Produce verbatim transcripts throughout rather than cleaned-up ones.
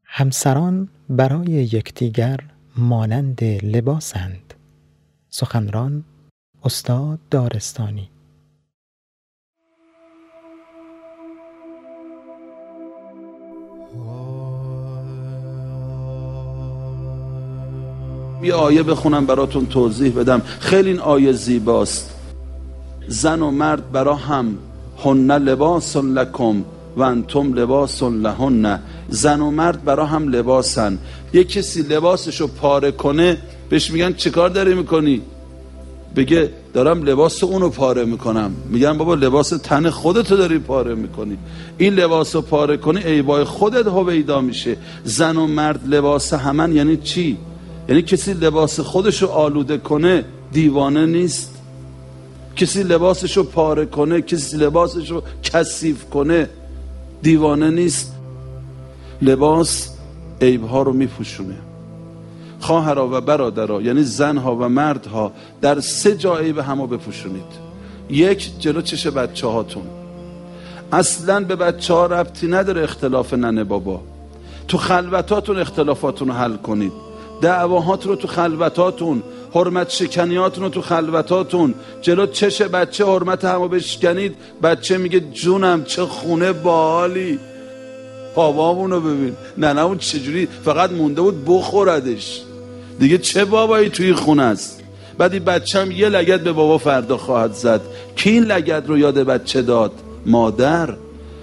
همسران برای یکدیگر مانند لباسند. سخنران استاد دارستانی. یه آیه بخونم براتون توضیح بدم، خیلی این آیه زیباست. زن و مرد برا هم، هن لباس لکم و انتم لباس لهن. زن و مرد برا هم لباسن. یه کسی لباسشو پاره کنه بهش میگن چیکار داری میکنی؟ بگه دارم لباس اونو پاره میکنم. میگن بابا لباس تن خودتو داری پاره میکنی. این لباسو پاره کنی عیبای خودت هویدا میشه. زن و مرد لباس همن یعنی چی؟ یعنی کسی لباس خودشو آلوده کنه دیوانه نیست. کسی لباسشو پاره کنه، کسی لباسشو کثیف کنه دیوانه نیست. لباس عیبها رو میپوشونه. خواهرها و برادرها، یعنی زنها و مردها، در سه جا عیب همو بپوشونید. یک، جلو چش بچه هاتون. اصلا به بچه ها ربطی نداره اختلاف ننه بابا. تو خلوتاتون اختلافاتون رو حل کنید. دعواهاتون رو تو خلوتاتون، حرمت شکنیاتون رو تو خلوتاتون. جلو چش بچه حرمت همو بشکنید، بچه میگه جونم چه خونه باحالی، بابامونو ببین، ننمون چجوری فقط مونده بود بخوردش دیگه، چه بابایی توی خونه است. بعد این بچه هم یه لگد به بابا فردا خواهد زد. کی این لگد رو یاد بچه داد؟ مادر.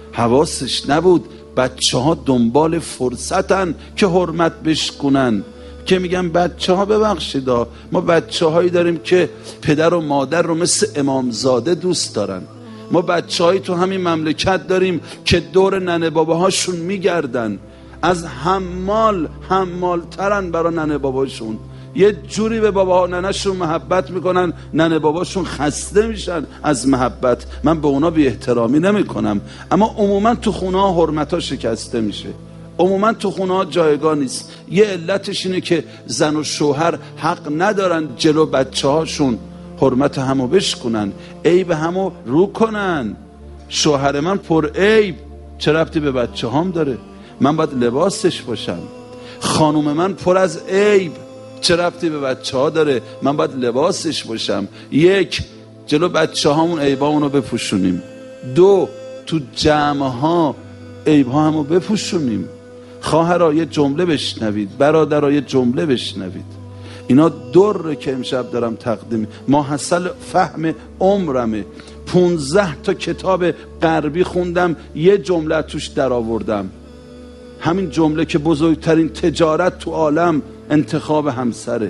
حواسش نبود. بچه ها دنبال فرصتن که حرمت بشکنن. که میگم بچه ها ببخشید، ما بچه هایی داریم که پدر و مادر رو مثل امامزاده دوست دارن. ما بچه هایی تو همین مملکت داریم که دور ننه باباهاشون میگردن، از حمال حمال ترن برا ننه باباشون. یه جوری به بابا ها ننهشون محبت میکنن، ننه باباشون خسته میشن از محبت. من به اونا بی احترامی نمی کنم، اما عموما تو خونه ها حرمت ها شکسته میشه. عموما تو خونه ها جایگاه نیست. یه علتش اینه که زن و شوهر حق ندارن جلو بچه هاشون حرمت همو بشکنن، عیب همو رو کنن. شوهر من پر عیب، چه ربطی به بچه هام داره؟ من باید لباسش باشم. خانوم من پر از عیب، چه ربطی به بچه ها داره؟ من باید لباسش باشم. یک، جلو بچه هامون عیبا اونو بپوشونیم. دو، تو جمع ها عیب ها همو بپوشونیم. خواهرها یه جمله بشنوید، برادرها یه جمله بشنوید. اینا دوره که امشب دارم تقدیم ماحصل فهم عمرمه. پونزده تا کتاب غربی خوندم، یه جمله توش در آوردم. همین جمله که بزرگترین تجارت تو عالم انتخاب همسره.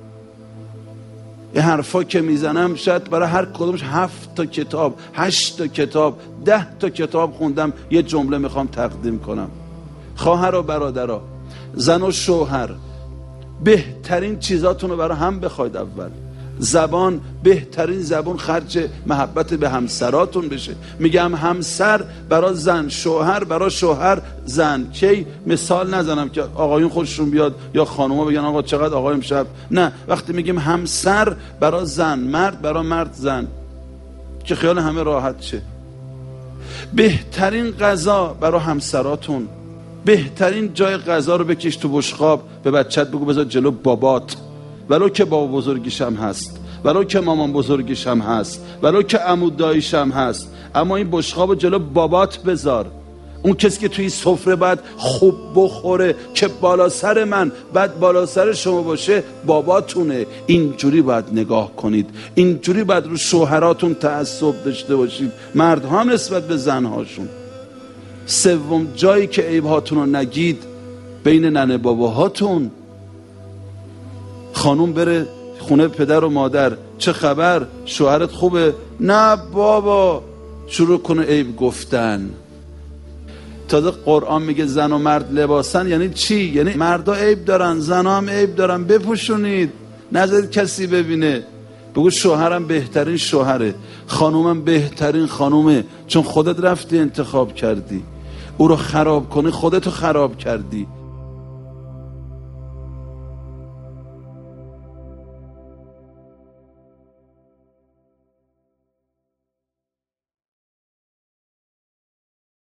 یه حرفا که میزنم شاید برای هر کدومش هفت تا کتاب، هشت تا کتاب، ده تا کتاب خوندم، یه جمله میخوام تقدیم کنم. خواهر و برادرها، زن و شوهر، بهترین چیزاتون رو برای هم بخواید. اول زبان، بهترین زبان خرج محبت به همسراتون بشه. میگم همسر برای زن، شوهر برای شوهر، زن. کی مثال نزنم که آقایون خودشون بیاد یا خانوما بگن آقا چقدر آقای امشب. نه، وقتی میگیم همسر برای زن، مرد برای مرد، زن، که خیال همه راحت شه. بهترین غذا برای همسراتون. بهترین جای غذا رو بکش تو بشقاب، به بچت بگو بذار جلو بابات، ولو که بابا بزرگیشم هست، ولو که مامان بزرگیشم هست، ولو که عمو داییشم هست، اما این بشقاب جلو بابات بذار. اون کسی که توی سفره باید خوب بخوره که بالا سر من، بعد بالا سر شما باشه، باباتونه. اینجوری باید نگاه کنید. اینجوری باید رو شوهراتون تعصب داشته باشید، مردها هم نسبت به زنهاشون. سوم، جایی که عیبهاتون رو نگید بین ننه باباهاتون. خانوم بره خونه پدر و مادر، چه خبر؟ شوهرت خوبه؟ نه بابا. شروع کنه عیب گفتن. تازه قرآن میگه زن و مرد لباسن. یعنی چی؟ یعنی مردا عیب دارن، زنها هم عیب دارن، بپوشونید، نذارید کسی ببینه. بگو شوهرم بهترین شوهره، خانومم بهترین خانومه، چون خودت رفتی انتخاب کردی. او رو خراب کنی خودتو خراب کردی.